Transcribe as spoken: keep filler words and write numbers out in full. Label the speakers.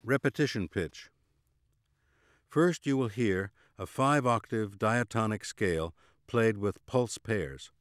Speaker 1: Repetition pitch. First you will hear a five-octave diatonic scale played with pulse pairs.